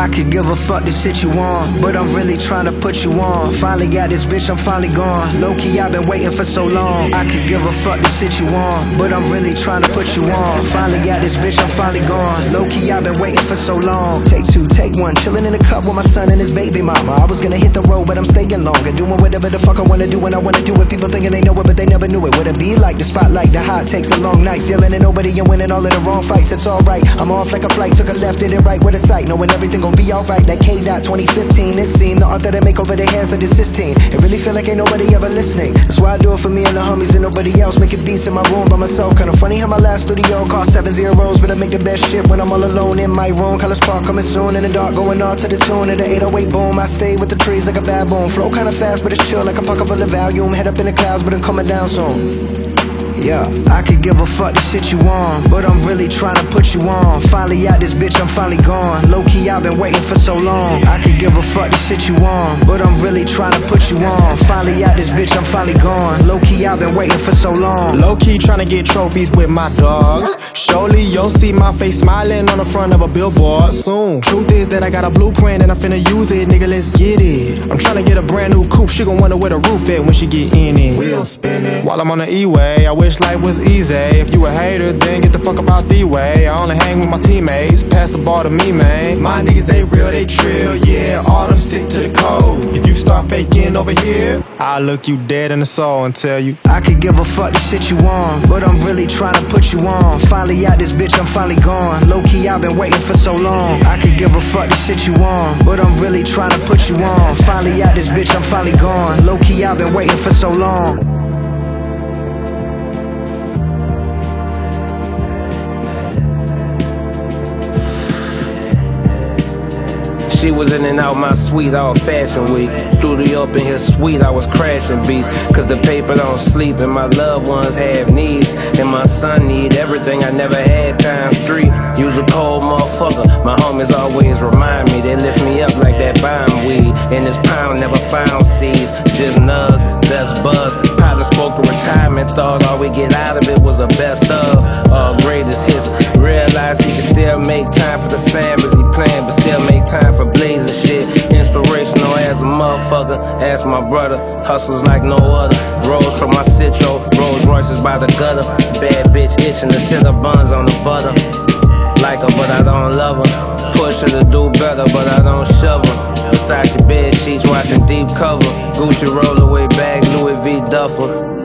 I could give a fuck the shit you on, but I'm really trying to put you on. Finally got this bitch, I'm finally gone. Low-key, I've been waiting for so long. I could give a fuck the shit you on, but I'm really trying to put you on. Finally got this bitch, I'm finally gone. Low-key, I've been waiting for so long. Take two, take one, chilling in the cup with my son and his baby mama. I was gonna hit the road, but I'm staying longer, doing whatever the fuck I wanna do when I wanna do it. People thinking they know it, but they never knew it. What it be like? The spotlight, the hot takes, the long nights, yelling at nobody and winning all of the wrong fights. It's alright, I'm off like a flight, took a left, did it right with a sight, knowing everything gon' be alright. That K-Dot 2015, it seemed the author that make over the hands of the 16. It really feel like ain't nobody ever listening. That's why I do it for me and the homies and nobody else. Making beats in my room by myself. Kinda funny how my last studio cost 7 zeros, but I make the best shit when I'm all alone in my room. Colors Park coming soon in the dark, going on to the tune of the 808 boom. I stay with the trees like a baboon. Flow kinda fast, but it's chill like a pocket full of volume. Head up in the clouds, but I'm coming down soon. Yeah, I could give a fuck the shit you on, but I'm really trying to put you on. Finally out this bitch, I'm finally gone. Low-key, I've been waiting for so long. I could give a fuck the shit you on, but I'm really trying to put you on. Finally out this bitch, I'm finally gone. Low-key, I've been waiting for so long. Low-key trying to get trophies with my dogs. Surely you'll see my face smiling on the front of a billboard soon. Truth is that I got a blueprint and I'm finna use it, nigga, let's get it. I'm trying to get a brand new coupe, she gon' wonder where the roof at when she get in it. Wheel spinning while I'm on the E-way, I wish life was easy. If you a hater, then get the fuck up out the way. I only hang with my teammates, pass the ball to me, man. My niggas, they real, they trill, yeah. All them stick to the code. If you start faking over here, I'll look you dead in the soul and tell you I could give a fuck the shit you on, but I'm really trying to put you on. Finally out this bitch, I'm finally gone. Low-key, I've been waiting for so long. I could give a fuck the shit you on, but I'm really trying to put you on. Finally out this bitch, I'm finally gone. Low-key, I've been waiting for so long. She was in and out my suite all fashion week. Studio up in his suite, I was crashing beats. Cause the paper don't sleep and my loved ones have needs. And my son need everything I never had times 3. Use a cold motherfucker, my homies always remind me. They lift me up like that bomb weed. And this pound never found seeds, just nugs, that's buzz. Partner spoke of retirement, thought all we get out of it was a best of. All greatest hits, realized he can still make time for the families he playing, but still make time for blazing shit. Inspirational as a motherfucker, ask my brother. Hustles like no other. Rolls from my Citro, Rolls Royces by the gutter. Bad bitch itching to send her buns on the butter. Like her, but I don't love her. Push her to do better, but I don't shove her. Versace bed sheets, watching deep cover. Gucci rollaway bag, Louis V duffel.